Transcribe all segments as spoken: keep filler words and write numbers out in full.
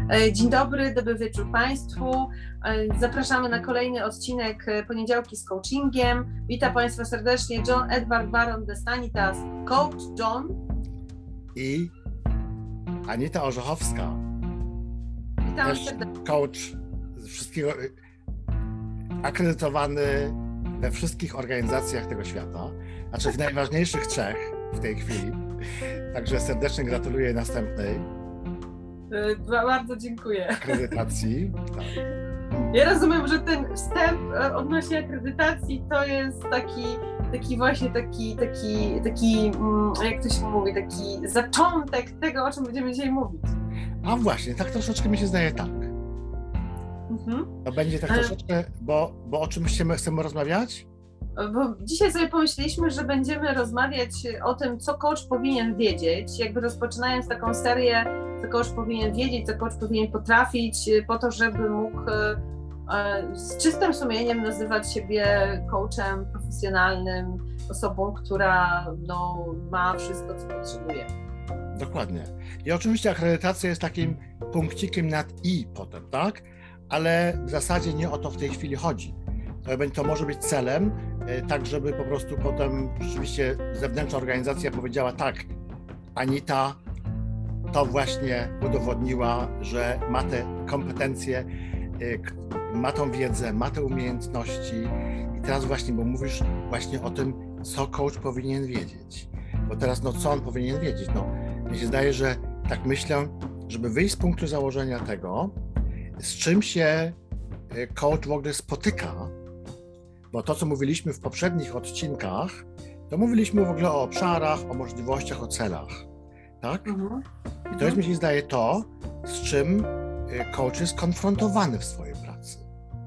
Dzień dobry, dobry wieczór Państwu. Zapraszamy na kolejny odcinek Poniedziałki z Coachingiem. Witam Państwa serdecznie John Edward Baron de Stanitas, coach John i Anita Orzechowska, Witam też serdecznie. Coach ze wszystkiego, akredytowany we wszystkich organizacjach tego świata, znaczy w najważniejszych trzech w tej chwili. Także serdecznie gratuluję następnej Bardzo dziękuję. akredytacji. Tak. Ja rozumiem, że ten wstęp odnośnie akredytacji to jest taki, taki właśnie taki, taki, taki, jak to się mówi, taki zaczątek tego, o czym będziemy dzisiaj mówić. A właśnie, tak troszeczkę mi się zdaje tak. Mhm. To będzie tak troszeczkę, bo, bo o czym chcemy, chcemy rozmawiać? Bo dzisiaj sobie pomyśleliśmy, że będziemy rozmawiać o tym, co coach powinien wiedzieć, jakby rozpoczynając taką serię, co coach powinien wiedzieć, co coach powinien potrafić, po to, żeby mógł z czystym sumieniem nazywać siebie coachem profesjonalnym, osobą, która no, ma wszystko, co potrzebuje. Dokładnie. I oczywiście akredytacja jest takim punkcikiem nad i potem, tak? Ale w zasadzie nie o to w tej chwili chodzi. To może być celem, tak żeby po prostu potem rzeczywiście zewnętrzna organizacja powiedziała tak, Anita to właśnie udowodniła, że ma te kompetencje, ma tą wiedzę, ma te umiejętności i teraz właśnie, bo mówisz właśnie o tym, co coach powinien wiedzieć. Bo teraz, no co on powinien wiedzieć? No, mi się zdaje, że tak myślę, żeby wyjść z punktu założenia tego, z czym się coach w ogóle spotyka, bo to, co mówiliśmy w poprzednich odcinkach, to mówiliśmy w ogóle o obszarach, o możliwościach, o celach, tak? Mhm. I to jest, mi się zdaje, to, z czym coach jest konfrontowany w swojej pracy.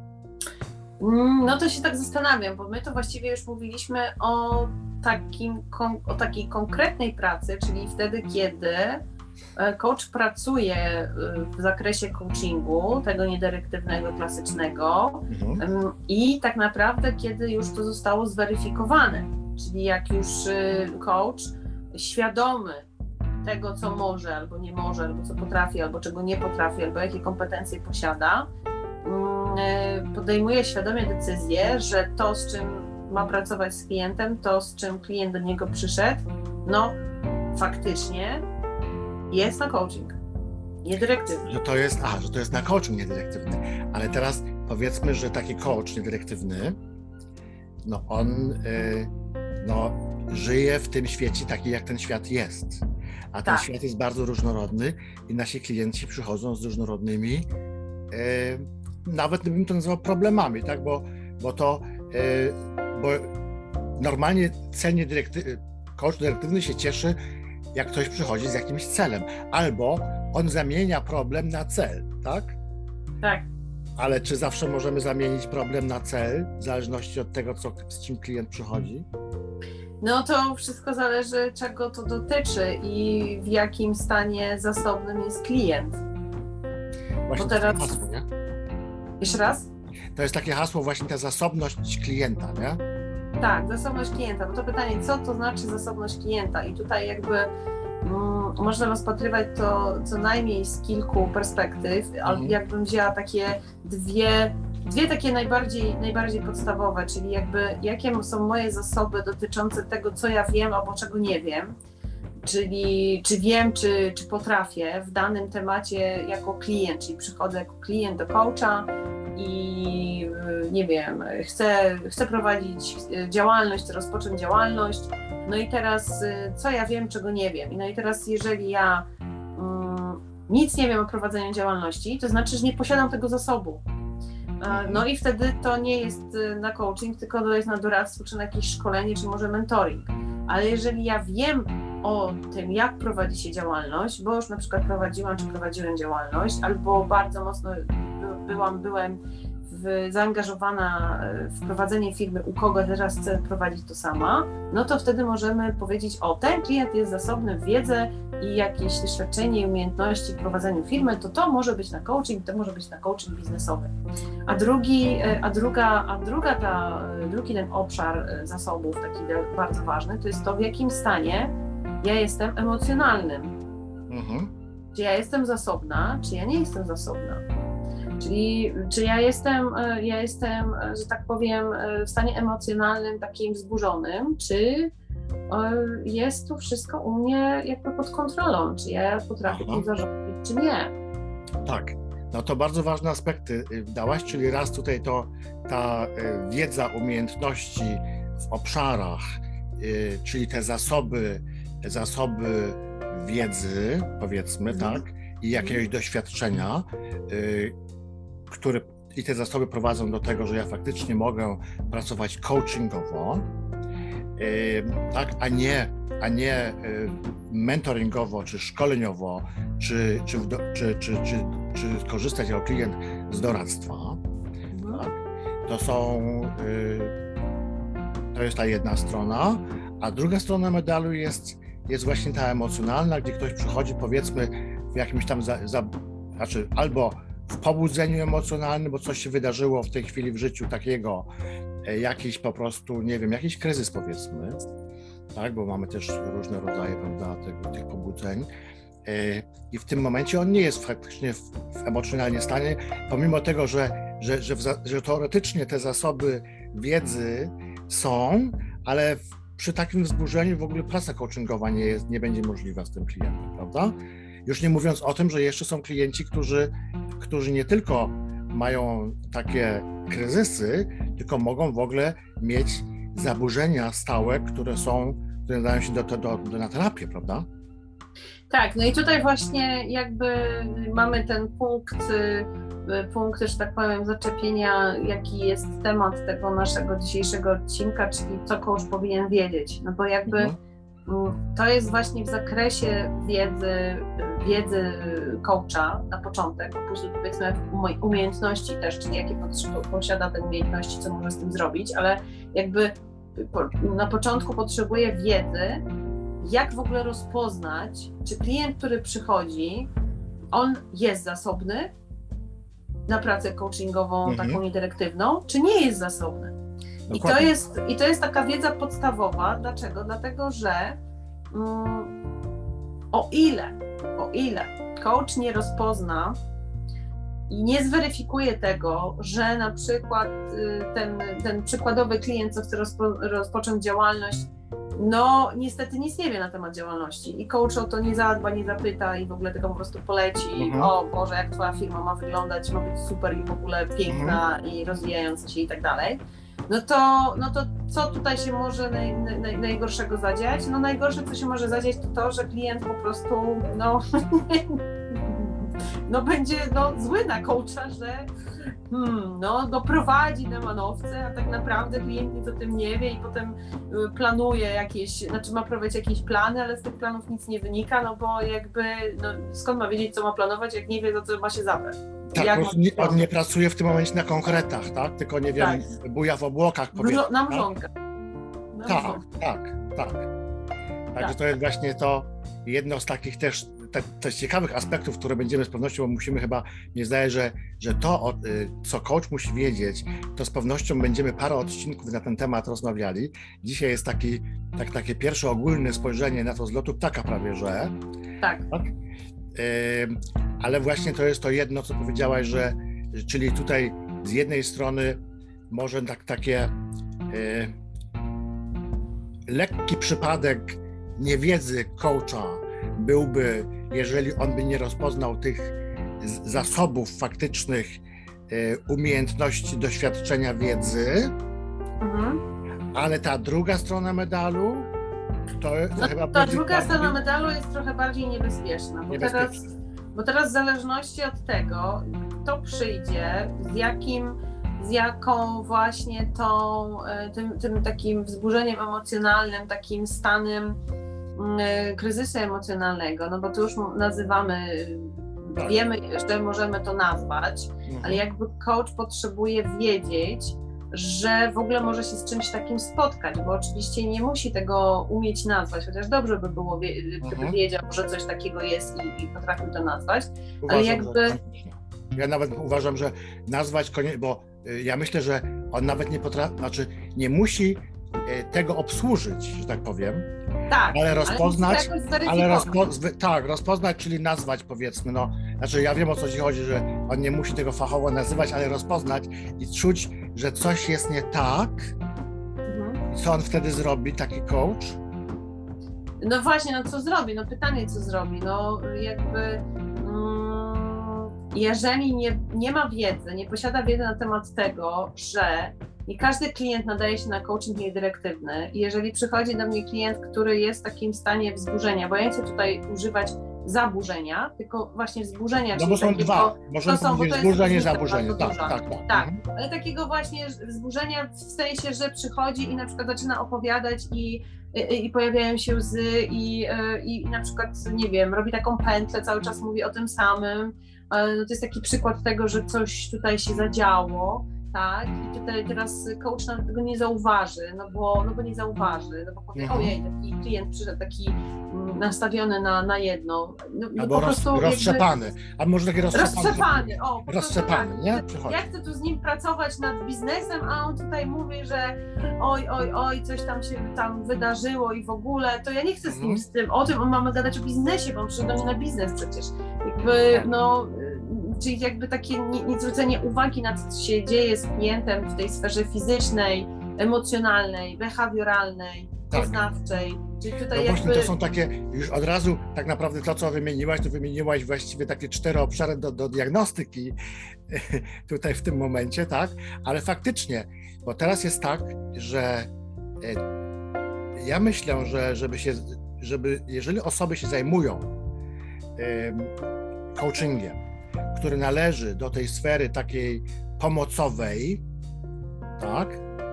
No to się tak zastanawiam, bo my to właściwie już mówiliśmy o, takim, o takiej konkretnej pracy, czyli wtedy, kiedy coach pracuje w zakresie coachingu, tego niedyrektywnego, klasycznego, mhm. i tak naprawdę, kiedy już to zostało zweryfikowane, czyli jak już coach świadomy tego, co może, albo nie może, albo co potrafi, albo czego nie potrafi, albo jakie kompetencje posiada, podejmuje świadomie decyzję, że to, z czym ma pracować z klientem, to, z czym klient do niego przyszedł, no faktycznie jest na coaching, niedyrektywny. Że to jest, a, że to jest na coaching niedyrektywny, ale teraz powiedzmy, że taki coach niedyrektywny, no on y, no, żyje w tym świecie taki, jak ten świat jest, a ten tak. świat jest bardzo różnorodny i nasi klienci przychodzą z różnorodnymi, y, nawet bym to nazwał problemami, tak, bo, bo to, y, bo normalnie cel niedyrektywny, coach dyrektywny się cieszy, jak ktoś przychodzi z jakimś celem, albo on zamienia problem na cel, tak? Tak. Ale czy zawsze możemy zamienić problem na cel, w zależności od tego, co, z czym klient przychodzi? No to wszystko zależy, czego to dotyczy i w jakim stanie zasobnym jest klient. Właśnie Bo teraz... to hasło, nie? Jeszcze raz? To jest takie hasło, właśnie ta zasobność klienta, nie? Tak, zasobność klienta, bo to pytanie, co to znaczy zasobność klienta i tutaj jakby mm, można rozpatrywać to co najmniej z kilku perspektyw, ale mhm. jakbym wzięła takie dwie, dwie takie najbardziej, najbardziej podstawowe, czyli jakby jakie są moje zasoby dotyczące tego, co ja wiem albo czego nie wiem, czyli czy wiem, czy, czy potrafię w danym temacie jako klient, czyli przychodzę jako klient do coacha, i nie wiem, chcę, chcę prowadzić działalność, chcę rozpocząć działalność, no i teraz co ja wiem, czego nie wiem. No i teraz jeżeli ja um, nic nie wiem o prowadzeniu działalności, to znaczy, że nie posiadam tego zasobu. No i wtedy to nie jest na coaching, tylko to jest na doradztwo, czy na jakieś szkolenie, czy może mentoring. Ale jeżeli ja wiem o tym, jak prowadzi się działalność, bo już na przykład prowadziłam, czy prowadziłem działalność, albo bardzo mocno byłam, byłem w, zaangażowana w prowadzenie firmy, u kogo teraz chcę prowadzić to sama, no to wtedy możemy powiedzieć, o, ten klient jest zasobny w wiedzę i jakieś doświadczenie i umiejętności w prowadzeniu firmy, to to może być na coaching, to może być na coaching biznesowy. A drugi, a druga, a druga ta, drugi ten obszar zasobów, taki bardzo ważny, to jest to, w jakim stanie ja jestem emocjonalnym. Mhm. Czy ja jestem zasobna, czy ja nie jestem zasobna? Czyli czy ja jestem, ja jestem, że tak powiem, w stanie emocjonalnym takim wzburzonym, czy jest to wszystko u mnie jakby pod kontrolą, czy ja potrafię tym zarządzić, czy nie? Tak, no to bardzo ważne aspekty dałaś, czyli raz tutaj to ta wiedza, umiejętności w obszarach, czyli te zasoby, zasoby wiedzy, powiedzmy, mhm. tak, i jakiegoś doświadczenia, które i te zasoby prowadzą do tego, że ja faktycznie mogę pracować coachingowo, tak, a nie, a nie mentoringowo, czy szkoleniowo, czy, czy, czy, czy, czy, czy korzystać jako klient z doradztwa. Mhm. Tak. To są, to jest ta jedna strona, a druga strona medalu jest, jest właśnie ta emocjonalna, gdzie ktoś przychodzi, powiedzmy, w jakimś tam, za, za, znaczy albo w pobudzeniu emocjonalnym, bo coś się wydarzyło w tej chwili w życiu takiego, jakiś po prostu, nie wiem, jakiś kryzys, powiedzmy, tak, bo mamy też różne rodzaje, prawda, tego, tych pobudzeń. I w tym momencie on nie jest faktycznie w, w emocjonalnie stanie, pomimo tego, że, że, że, w, że teoretycznie te zasoby wiedzy są, ale w, przy takim wzburzeniu w ogóle praca coachingowa nie, jest, nie będzie możliwa z tym klientem, prawda? Już nie mówiąc o tym, że jeszcze są klienci, którzy, którzy nie tylko mają takie kryzysy, tylko mogą w ogóle mieć zaburzenia stałe, które są, które nadają się do, do, do, do na terapię, prawda? Tak, no i tutaj właśnie jakby mamy ten punkt, punkt, że tak powiem, zaczepienia, jaki jest temat tego naszego dzisiejszego odcinka, czyli co coach powinien wiedzieć, no bo jakby mhm. to jest właśnie w zakresie wiedzy, wiedzy coacha na początek, a później powiedzmy umiejętności też, czyli jakie posiada te umiejętności, co może z tym zrobić, ale jakby na początku potrzebuje wiedzy, jak w ogóle rozpoznać, czy klient, który przychodzi, on jest zasobny na pracę coachingową, mhm. taką niedyrektywną, czy nie jest zasobny. I to jest, I to jest taka wiedza podstawowa. Dlaczego? Dlatego, że um, o ile, o ile coach nie rozpozna i nie zweryfikuje tego, że na przykład ten, ten przykładowy klient, co chce rozpo, rozpocząć działalność, no niestety nic nie wie na temat działalności i coach o to nie zadba, nie zapyta i w ogóle tego po prostu poleci, mhm. o Boże, jak twoja firma ma wyglądać, ma być super i w ogóle piękna mhm. i rozwijająca się i tak dalej, no to, no to co tutaj się może naj, naj, najgorszego zadziać? No najgorsze, co się może zadziać, to to, że klient po prostu, no, no będzie no, zły na coacha, że Hmm, no, doprowadzi na manowce, a tak naprawdę klient nic o tym nie wie i potem planuje jakieś, znaczy ma prowadzić jakieś plany, ale z tych planów nic nie wynika, no bo jakby, no, skąd ma wiedzieć, co ma planować, jak nie wie, za co ma się zabrać. Tak, jak nie, on nie pracuje w tym momencie na konkretach, tak? Tylko, nie wiem, tak. buja w obłokach, powiedzmy. Na mrzonkę. Na tak, mrzonkę. tak, tak. Także tak. To jest właśnie to jedno z takich też Te, te ciekawych aspektów, które będziemy z pewnością, bo musimy chyba, mnie zdaje, że, że to, co coach musi wiedzieć, to z pewnością będziemy parę odcinków na ten temat rozmawiali. Dzisiaj jest taki, tak, takie pierwsze ogólne spojrzenie na to z lotu ptaka prawie, że. Tak. tak? Yy, ale właśnie to jest to jedno, co powiedziałaś, że, czyli tutaj z jednej strony może tak, takie yy, lekki przypadek niewiedzy coacha byłby, jeżeli on by nie rozpoznał tych zasobów faktycznych, umiejętności, doświadczenia, wiedzy, mhm. ale ta druga strona medalu to, to no, chyba... Ta druga bardziej... strona medalu jest trochę bardziej niebezpieczna, bo, niebezpieczna. Teraz, bo teraz w zależności od tego, kto przyjdzie, z jakim, z jaką właśnie tą, tym, tym takim wzburzeniem emocjonalnym, takim stanem kryzysu emocjonalnego, no bo to już nazywamy, tak. wiemy, że możemy to nazwać, mhm. ale jakby coach potrzebuje wiedzieć, że w ogóle może się z czymś takim spotkać, bo oczywiście nie musi tego umieć nazwać, chociaż dobrze by było, gdyby mhm. wiedział, że coś takiego jest i, i potrafił to nazwać, uważam, ale jakby... Że, ja nawet uważam, że nazwać koniecznie, bo ja myślę, że on nawet nie potrafi, znaczy nie musi tego obsłużyć, że tak powiem, Tak, ale rozpoznać, ale, ale rozpo, tak, rozpoznać, czyli nazwać, powiedzmy, no, znaczy ja wiem, o co ci chodzi, że on nie musi tego fachowo nazywać, ale rozpoznać i czuć, że coś jest nie tak. Mhm. Co on wtedy zrobi, taki coach? No właśnie, no co zrobi? No pytanie, co zrobi? No jakby mm, jeżeli nie, nie ma wiedzy, nie posiada wiedzy na temat tego, że nie każdy klient nadaje się na coaching niedyrektywny i jeżeli przychodzi do mnie klient, który jest w takim stanie wzburzenia, bo ja nie chcę tutaj używać zaburzenia, tylko właśnie wzburzenia. No bo są takiego, dwa, możemy to są, powiedzieć wzburzenie i zaburzenie. Tak, tak, tak. tak. Mhm. Ale takiego właśnie wzburzenia w sensie, że przychodzi i na przykład zaczyna opowiadać i I, i pojawiają się łzy i, i, i na przykład, nie wiem, robi taką pętlę, cały czas mówi o tym samym. No to jest taki przykład tego, że coś tutaj się zadziało, tak? I tutaj teraz coach nam tego nie zauważy, no bo, no bo nie zauważy, no bo powie, mhm. ojej, taki klient przyszedł taki nastawiony na, na jedno. No, albo po prostu roz, roztrzepany, jakby, a może taki roztrzepany. Roztrzepany, o. Po roztrzepany, tak, nie? Ja chcę tu z nim pracować nad biznesem, a on tutaj mówi, że oj, oj, oj, coś tam się tam wydarzyło i w ogóle, to ja nie chcę z nim, z tym, o tym, on mamy gadać o biznesie, bo on przyszedł do mnie na biznes przecież. Jakby, no, czyli jakby takie nie, nie zwrócenie uwagi na to, co się dzieje z klientem w tej sferze fizycznej, emocjonalnej, behawioralnej, tak. poznawczej. Czyli tutaj no jakby... właśnie to są takie, już od razu tak naprawdę to, co wymieniłaś, to wymieniłaś właściwie takie cztery obszary do, do diagnostyki tutaj w tym momencie, tak? Ale faktycznie, bo teraz jest tak, że ja myślę, że żeby się, żeby, jeżeli osoby się zajmują coachingiem, który należy do tej sfery takiej pomocowej, tak,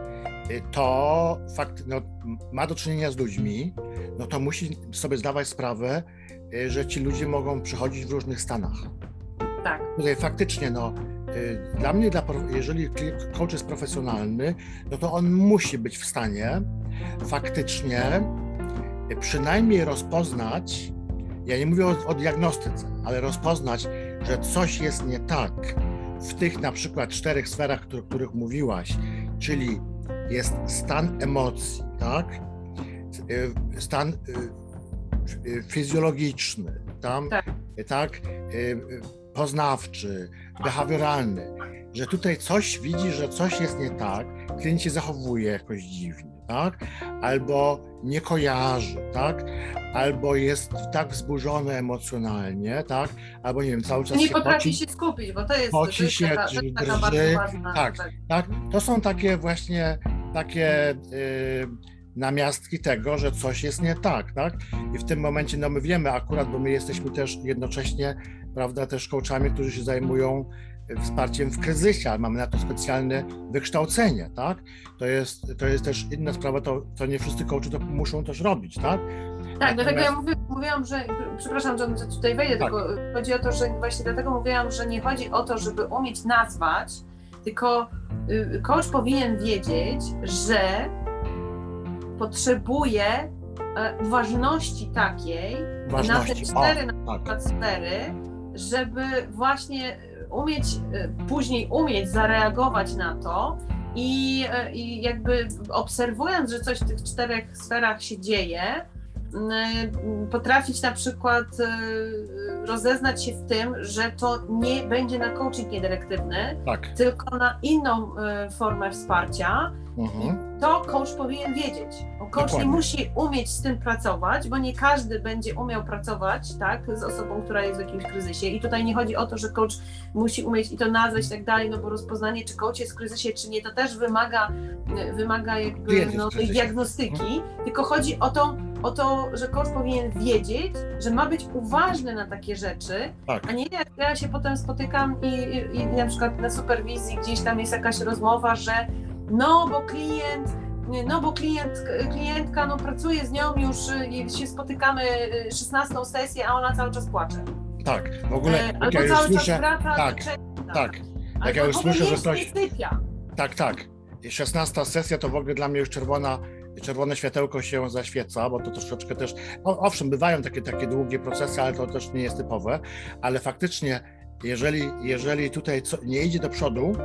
to fakt, no, ma do czynienia z ludźmi, no to musi sobie zdawać sprawę, że ci ludzie mogą przychodzić w różnych stanach. Tak. Tutaj faktycznie, no, dla mnie, dla, jeżeli coach jest profesjonalny, no to on musi być w stanie faktycznie przynajmniej rozpoznać, ja nie mówię o, o diagnostyce, ale rozpoznać, że coś jest nie tak w tych na przykład czterech sferach, o których mówiłaś, czyli jest stan emocji, tak? Stan fizjologiczny, tam, tak. tak? Poznawczy, behawioralny, że tutaj coś widzi, że coś jest nie tak, klient się zachowuje jakoś dziwnie, tak? Albo nie kojarzy, tak? Albo jest tak wzburzony emocjonalnie, tak? Albo nie wiem, cały czas nie się potrafi poci, się skupić, bo to jest, poci to jest się, taka, to jest taka drży, bardzo ważna tak, rzecz. tak. To są takie właśnie takie yy, namiastki tego, że coś jest nie tak, tak? I w tym momencie, no my wiemy akurat, bo my jesteśmy też jednocześnie, prawda, też coachami, którzy się zajmują wsparciem w kryzysie, ale mamy na to specjalne wykształcenie, tak? To jest, to jest też inna sprawa, to, to nie wszyscy coachy to muszą też robić, tak? Tak, Natomiast... dlatego ja mówię, mówiłam, że, przepraszam, że tutaj wejdę, tak. Tylko chodzi o to, że właśnie dlatego mówiłam, że nie chodzi o to, żeby umieć nazwać, tylko coach powinien wiedzieć, że potrzebuje uważności takiej Ważności. na te cztery o, na tak. przykład sfery, żeby właśnie umieć, później umieć zareagować na to i, i jakby obserwując, że coś w tych czterech sferach się dzieje, potrafić na przykład rozeznać się w tym, że to nie będzie na coaching niedyrektywny, tak. tylko na inną formę wsparcia. Mhm. To coach powinien wiedzieć. Coach Dokładnie. Nie musi umieć z tym pracować, bo nie każdy będzie umiał pracować, tak, z osobą, która jest w jakimś kryzysie. I tutaj nie chodzi o to, że coach musi umieć i to nazwać i tak dalej, no bo rozpoznanie, czy coach jest w kryzysie, czy nie, to też wymaga, wymaga jakby no, tej diagnostyki, mhm. tylko chodzi o to, o to, że coach powinien wiedzieć, że ma być uważny na takie rzeczy, tak. a nie jak ja się potem spotykam i, i, i na przykład na superwizji gdzieś tam jest jakaś rozmowa, że no bo klient, no bo klient, klientka no pracuje z nią już, się spotykamy szesnastą sesję, a ona cały czas płacze. Tak, w ogóle e, Albo ja cały już czas słyszę, wraca tak, do czeka. tak, jak ja już słyszę, że ktoś... sypia. Tak, tak. I szesnasta sesja to w ogóle dla mnie już czerwona, czerwone światełko się zaświeca, bo to troszeczkę też, o, owszem, bywają takie, takie długie procesy, ale to też nie jest typowe, ale faktycznie, jeżeli, jeżeli tutaj co, nie idzie do przodu,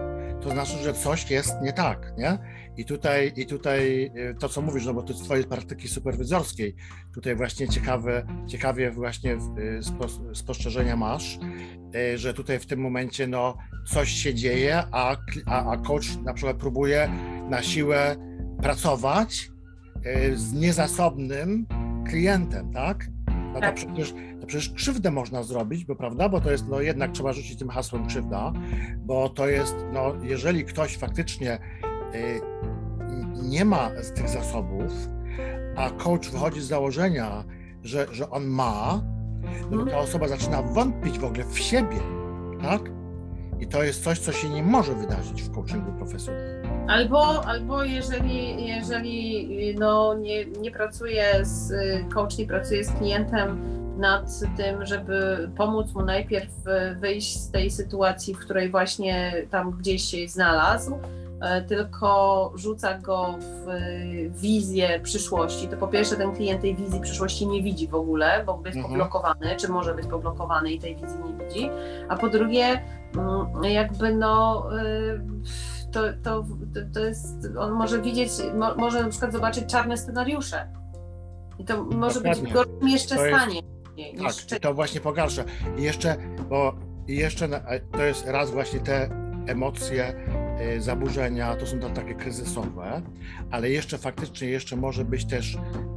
to znaczy, że coś jest nie tak, nie? I tutaj, i tutaj to, co mówisz, no bo to z twojej praktyki superwizorskiej, tutaj właśnie ciekawe, ciekawie właśnie spo, spostrzeżenia masz, że tutaj w tym momencie no, coś się dzieje, a, a, a coach na przykład próbuje na siłę pracować z niezasobnym klientem, tak? No to Tak. przecież, to przecież krzywdę można zrobić, bo prawda, bo to jest, no jednak trzeba rzucić tym hasłem krzywda, bo to jest, no jeżeli ktoś faktycznie y, nie ma z tych zasobów, a coach wychodzi z założenia, że, że on ma, no to ta osoba zaczyna wątpić w ogóle w siebie, tak? I to jest coś, co się nie może wydarzyć w coachingu profesjonalnym. Albo, albo jeżeli, jeżeli no, nie, nie pracuje z, coach nie pracuje z klientem nad tym, żeby pomóc mu najpierw wyjść z tej sytuacji, w której właśnie tam gdzieś się znalazł, tylko rzuca go w wizję przyszłości, to po pierwsze ten klient tej wizji przyszłości nie widzi w ogóle, bo jest Mhm. poblokowany, czy może być poblokowany i tej wizji nie widzi, a po drugie jakby no to, to, to jest, on może widzieć, mo, może na przykład zobaczyć czarne scenariusze i to może Dokładnie. być gorszym jeszcze To jest- stanie. Tak, i to właśnie pogarsza. I jeszcze, bo i jeszcze na- to jest raz właśnie te emocje, y, zaburzenia, to są to takie kryzysowe, ale jeszcze faktycznie jeszcze może być też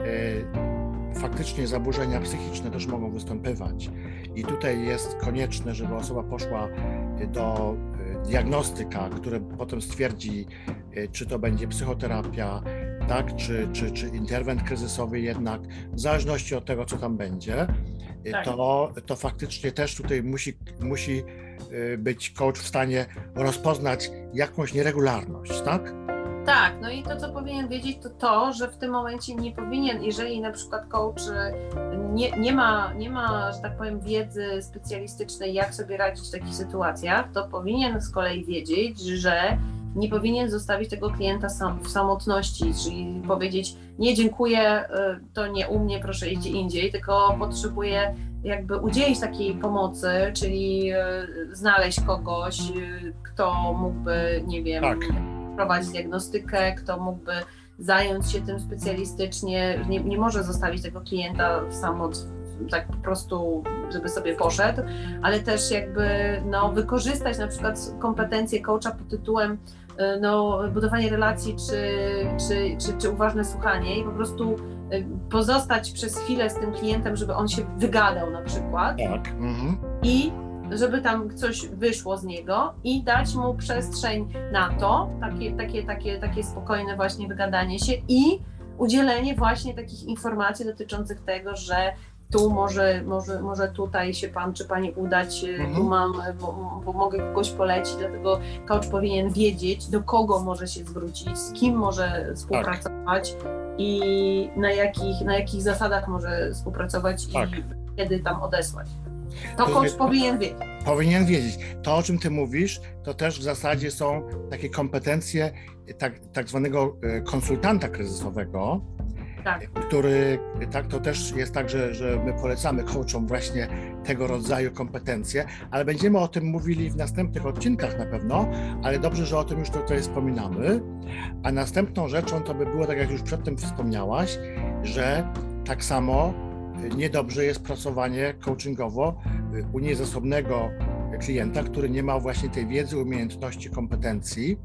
y, faktycznie zaburzenia psychiczne też mogą występować. I tutaj jest konieczne, żeby osoba poszła do y, diagnostyka, który potem stwierdzi, y, czy to będzie psychoterapia, tak, czy, czy, czy interwent kryzysowy jednak, w zależności od tego, co tam będzie, Tak. to, to faktycznie też tutaj musi, musi być coach w stanie rozpoznać jakąś nieregularność, tak? Tak, no i to, co powinien wiedzieć, to to, że w tym momencie nie powinien, jeżeli na przykład coach nie, nie, ma, nie ma, że tak powiem, wiedzy specjalistycznej, jak sobie radzić w takich sytuacjach, to powinien z kolei wiedzieć, że nie powinien zostawić tego klienta sam, w samotności, czyli powiedzieć, nie dziękuję, to nie u mnie, proszę idź indziej, tylko potrzebuję jakby udzielić takiej pomocy, czyli znaleźć kogoś, kto mógłby, nie wiem, Tak. prowadzić diagnostykę, kto mógłby zająć się tym specjalistycznie, nie, nie może zostawić tego klienta w samot, tak po prostu, żeby sobie poszedł, ale też jakby no, wykorzystać na przykład kompetencje coacha pod tytułem no, budowanie relacji czy, czy, czy, czy uważne słuchanie i po prostu pozostać przez chwilę z tym klientem, żeby on się wygadał na przykład. Tak. Mhm. I żeby tam coś wyszło z niego i dać mu przestrzeń na to, takie, takie, takie, takie spokojne właśnie wygadanie się i udzielenie właśnie takich informacji dotyczących tego, że tu może, może, może tutaj się pan czy pani udać, Mhm. tu mam, bo, bo mogę kogoś polecić, dlatego coach powinien wiedzieć, do kogo może się zwrócić, z kim może współpracować i na jakich, na jakich zasadach może współpracować Tak. i kiedy tam odesłać. To To coach jest- powinien wiedzieć. Powinien wiedzieć. To, o czym ty mówisz, to też w zasadzie są takie kompetencje tak, tak zwanego e, konsultanta kryzysowego, Tak. który, tak, to też jest tak, że, że my polecamy coachom właśnie tego rodzaju kompetencje, ale będziemy o tym mówili w następnych odcinkach na pewno, ale dobrze, że o tym już tutaj wspominamy. A następną rzeczą to by było, tak jak już przedtem wspomniałaś, że tak samo niedobrze jest pracowanie coachingowo u niezasobnego klienta, który nie ma właśnie tej wiedzy, umiejętności, kompetencji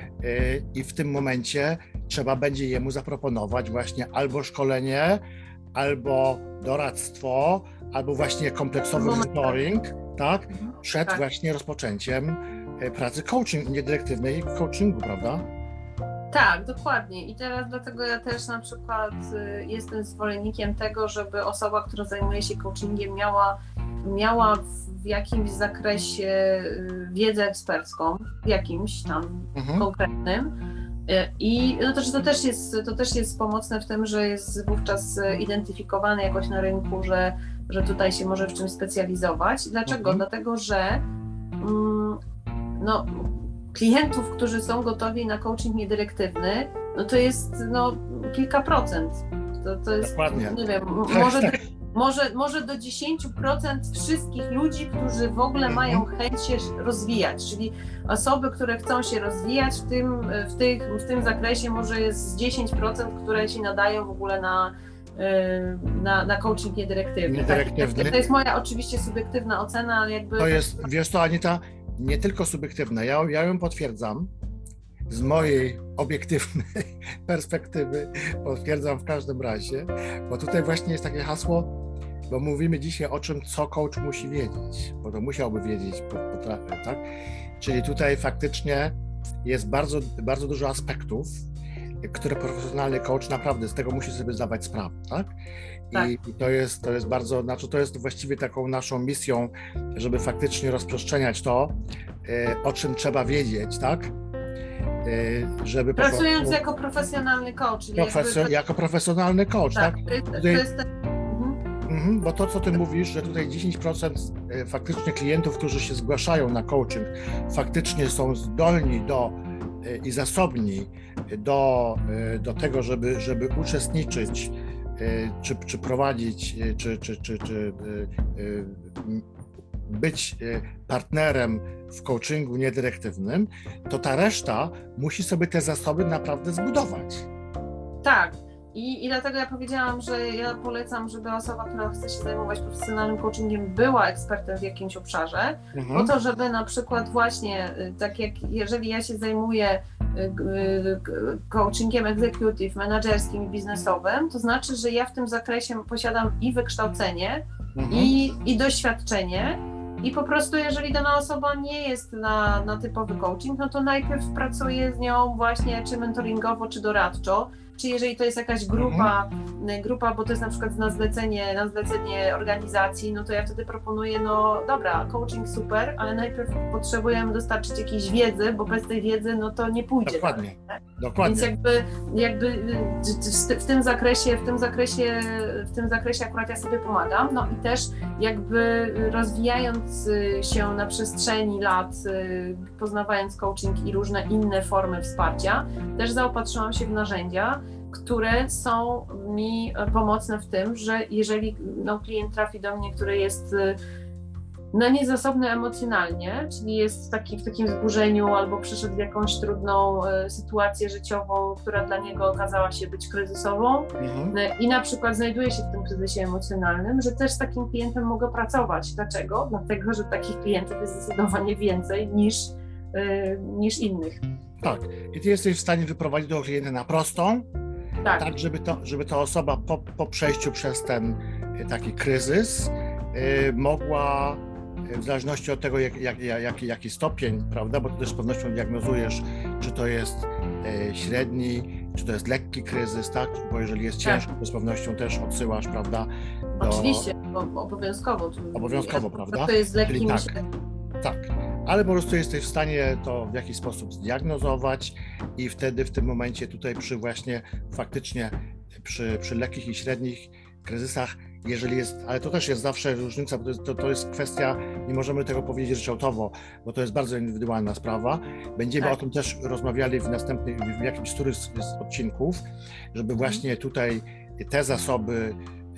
i w tym momencie trzeba będzie jemu zaproponować właśnie albo szkolenie, albo doradztwo, albo właśnie kompleksowy mentoring, tak, przed Tak. właśnie rozpoczęciem pracy coaching, niedyrektywnej coachingu, prawda? Tak, dokładnie. I teraz dlatego ja też na przykład y, jestem zwolennikiem tego, żeby osoba, która zajmuje się coachingiem, miała, miała w jakimś zakresie y, wiedzę ekspercką, w jakimś tam Mhm. konkretnym. Y, I no to, że to, też jest, to też jest pomocne w tym, że jest wówczas y, identyfikowany jakoś na rynku, że, że tutaj się może w czymś specjalizować. Dlaczego? Mhm. Dlatego, że mm, no, klientów, którzy są gotowi na coaching niedyrektywny, no to jest no, kilka procent. To, to jest, Dokładnie. nie wiem, m- Tak, może, tak. dy- może, może do dziesięć procent wszystkich ludzi, którzy w ogóle mają chęć się rozwijać, czyli osoby, które chcą się rozwijać w tym, w tych, w tym zakresie, może jest dziesięć procent, które się nadają w ogóle na, na, na coaching niedyrektywny. Niedyrektywny. Tak, to jest moja oczywiście subiektywna ocena, ale jakby... To jest, wiesz co, Anita, nie tylko subiektywna, ja, ja ją potwierdzam. Z mojej obiektywnej perspektywy potwierdzam w każdym razie, bo tutaj właśnie jest takie hasło, bo mówimy dzisiaj o czym, co coach musi wiedzieć, bo to musiałby wiedzieć, potrafię, tak? Czyli tutaj faktycznie jest bardzo, bardzo dużo aspektów, które profesjonalny coach naprawdę z tego musi sobie zdawać sprawę, tak? Tak. I to jest, to jest bardzo, znaczy to jest właściwie taką naszą misją, żeby faktycznie rozprzestrzeniać to, o czym trzeba wiedzieć, tak? Żeby Pracując prostu, jako profesjonalny coach. Profesjo, jakby... Jako profesjonalny coach, tak? tak? To jest, tutaj, to jest ten... mhm. Mhm, bo to, co ty mówisz, że tutaj dziesięć procent faktycznie klientów, którzy się zgłaszają na coaching, faktycznie są zdolni do i zasobni do, do tego, żeby, żeby uczestniczyć, czy, czy prowadzić, czy, czy, czy, czy być partnerem w coachingu niedyrektywnym, to ta reszta musi sobie te zasoby naprawdę zbudować. Tak. I, I dlatego ja powiedziałam, że ja polecam, żeby osoba, która chce się zajmować profesjonalnym coachingiem, była ekspertem w jakimś obszarze, mhm. po to, żeby na przykład właśnie, tak jak jeżeli ja się zajmuję coachingiem executive, menedżerskim i biznesowym, to znaczy, że ja w tym zakresie posiadam i wykształcenie, mhm. i, i doświadczenie. I po prostu, jeżeli dana osoba nie jest na, na typowy coaching, no to najpierw pracuję z nią właśnie czy mentoringowo, czy doradczo, czy jeżeli to jest jakaś grupa, mhm. grupa, bo to jest na przykład na zlecenie, na zlecenie organizacji, no to ja wtedy proponuję, no dobra, coaching super, ale najpierw potrzebujemy dostarczyć jakiejś wiedzy, bo bez tej wiedzy, no to nie pójdzie. Dokładnie, tak? Dokładnie. Więc jakby, jakby w tym zakresie, w tym zakresie, w tym zakresie akurat ja sobie pomagam, no i też jakby rozwijając się na przestrzeni lat, poznawając coaching i różne inne formy wsparcia, też zaopatrzyłam się w narzędzia, które są mi pomocne w tym, że jeżeli no, klient trafi do mnie, który jest no, niezasobny emocjonalnie, czyli jest taki, w takim wzburzeniu albo przeszedł w jakąś trudną e, sytuację życiową, która dla niego okazała się być kryzysową mhm. e, i na przykład znajduje się w tym kryzysie emocjonalnym, że też z takim klientem mogę pracować. Dlaczego? Dlatego, że takich klientów jest zdecydowanie więcej niż, e, niż innych. Tak. I ty jesteś w stanie wyprowadzić do klienta na prostą, tak, tak żeby, to, żeby ta osoba po, po przejściu przez ten taki kryzys y, mogła, w zależności od tego, jak, jak, jak, jaki stopień, prawda, bo ty też z pewnością diagnozujesz, czy to jest y, średni, czy to jest lekki kryzys, tak, bo jeżeli jest ciężko, to z pewnością też odsyłasz, prawda, do... Oczywiście, bo, obowiązkowo. Obowiązkowo, prawda? To jest lekki, tak, myślę. Tak, ale po prostu jesteś w stanie to w jakiś sposób zdiagnozować i wtedy w tym momencie tutaj przy właśnie faktycznie przy, przy lekkich i średnich kryzysach, jeżeli jest, ale to też jest zawsze różnica, bo to jest, to, to jest kwestia, nie możemy tego powiedzieć ryczałtowo, bo to jest bardzo indywidualna sprawa. Będziemy tak. o tym też rozmawiali w następnych, w jakimś z którymś z odcinków, żeby właśnie tutaj te zasoby,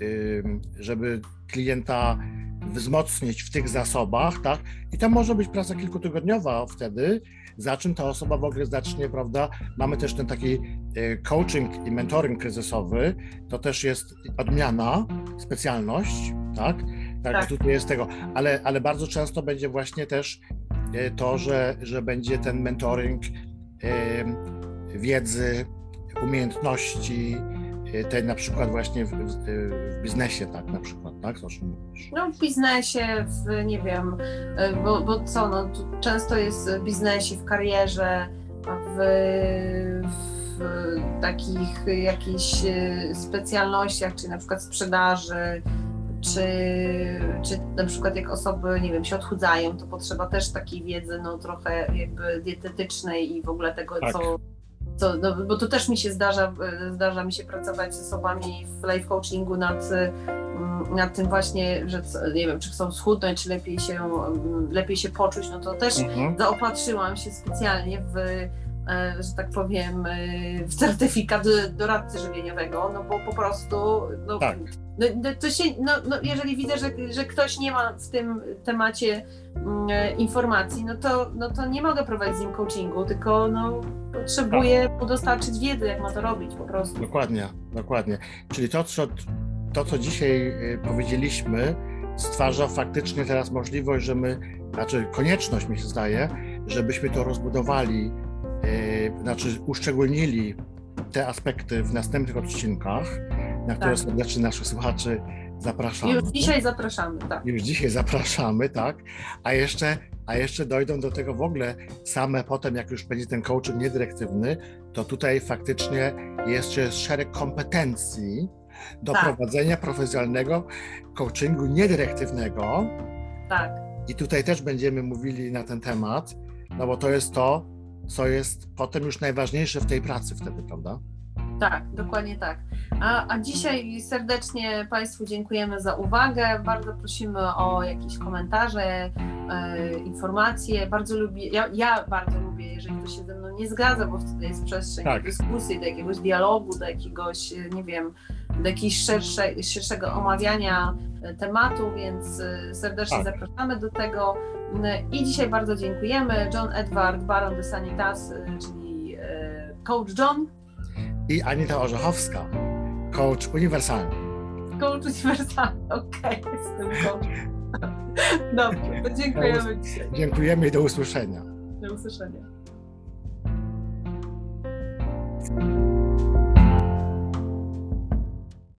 żeby klienta wzmocnić w tych zasobach, tak? I tam może być praca kilkutygodniowa wtedy, za czym ta osoba w ogóle zacznie, prawda? Mamy też ten taki coaching i mentoring kryzysowy, to też jest odmiana, specjalność, tak? Tak, tak. Tutaj jest tego, ale, ale bardzo często będzie właśnie też to, że, że będzie ten mentoring wiedzy, umiejętności, te na przykład właśnie w, w, w biznesie, tak na przykład, tak? To, o czym mówisz. No w biznesie, w, nie wiem, bo, bo co, no często jest w biznesie, w karierze, w, w takich jakichś specjalnościach, czy na przykład sprzedaży, czy, czy na przykład jak osoby, nie wiem, się odchudzają, to potrzeba też takiej wiedzy, no trochę jakby dietetycznej i w ogóle tego, tak. co To, no, bo to też mi się zdarza, zdarza mi się pracować z osobami w life coachingu nad, nad tym właśnie, że nie wiem, czy chcą schudnąć, czy lepiej się, lepiej się poczuć, no to też mhm. zaopatrzyłam się specjalnie w, że tak powiem, certyfikat doradcy żywieniowego, no bo po prostu no, tak. no, to się, no, no, jeżeli widzę, że, że ktoś nie ma w tym temacie mm, informacji, no to, no to nie mogę prowadzić z nim coachingu, tylko no, potrzebuję mu dostarczyć wiedzy, jak ma to robić po prostu. Dokładnie, dokładnie. Czyli to, co, to, co dzisiaj powiedzieliśmy, stwarza faktycznie teraz możliwość, że my, znaczy konieczność mi się zdaje, żebyśmy to rozbudowali, yy, znaczy uszczególnili te aspekty w następnych odcinkach, na które tak. serdecznie naszych słuchaczy zapraszamy. Już dzisiaj zapraszamy, tak. Już dzisiaj zapraszamy, tak. A jeszcze, a jeszcze dojdą do tego w ogóle same potem, jak już będzie ten coaching niedyrektywny, to tutaj faktycznie jeszcze szereg kompetencji do tak. prowadzenia profesjonalnego coachingu niedyrektywnego. Tak. I tutaj też będziemy mówili na ten temat, no bo to jest to, co jest potem już najważniejsze w tej pracy wtedy, prawda? Tak, dokładnie tak. A, a dzisiaj serdecznie Państwu dziękujemy za uwagę. Bardzo prosimy o jakieś komentarze, e, informacje. Bardzo lubię, ja, ja bardzo lubię, jeżeli ktoś się ze mną nie zgadza, bo wtedy jest przestrzeń tak. do dyskusji, do jakiegoś dialogu, do jakiegoś, nie wiem, do jakiegoś szersze, szerszego omawiania tematu, więc serdecznie tak. zapraszamy do tego. I dzisiaj bardzo dziękujemy. John Edward Baron de Sanitas, czyli coach John. I Anita Orzechowska, coach uniwersalny. Coach uniwersalny, okej, okay, z tym coach. Dobrze, to dziękujemy do dzisiaj. Dziękujemy i do usłyszenia. Do usłyszenia.